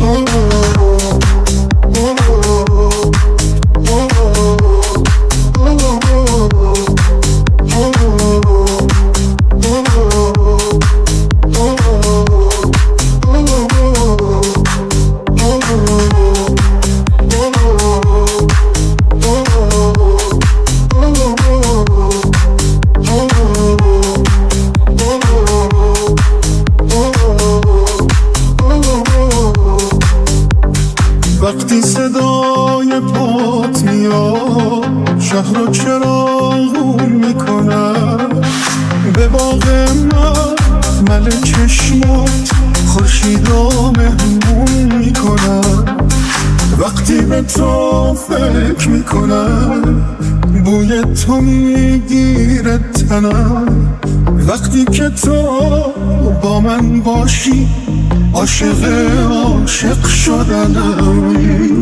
وقتی صدای پات میاد شهر رو چراغون میکنم، به باغ مل چشمات خورشید رو مهمون میکنم. وقتی به تو فکر میکنم بوی تو میگیره تنم. وقتی که تو با من باشی عاشق شدنم.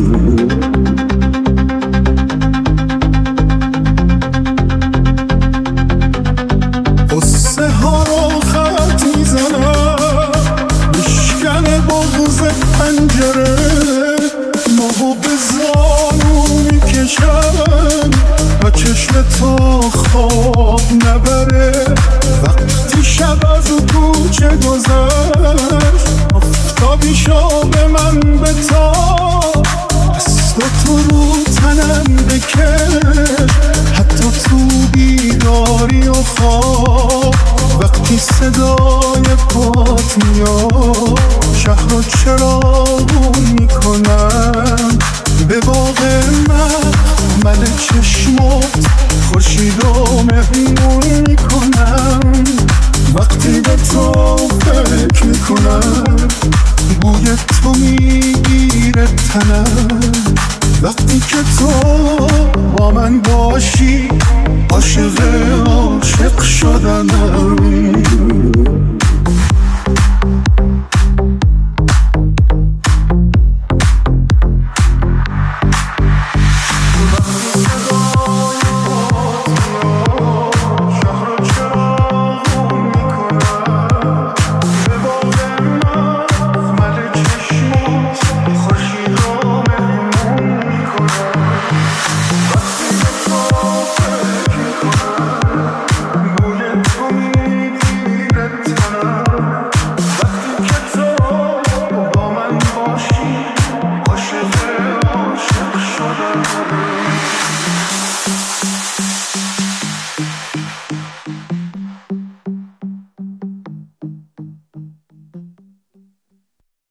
قصه ها رو خط میزنم، مشکل بغض پنجره ماهو به زانو میکشم و چشم تو خواب نبره. وقتی شب از کوچه گذشت آفتابی شو به من بتاب، دست تو رو تنم بکش حتی تو بیداری و خواب. وقتی صدای پات میاد شهر رو چراغون میکنم، به باغ مل چشمات خورشید رو مهمون میکنم. وقتی به تو فکر میکنم بوی تو میگیره تنم. وقتی که تو با من باشی عاشق شدنم.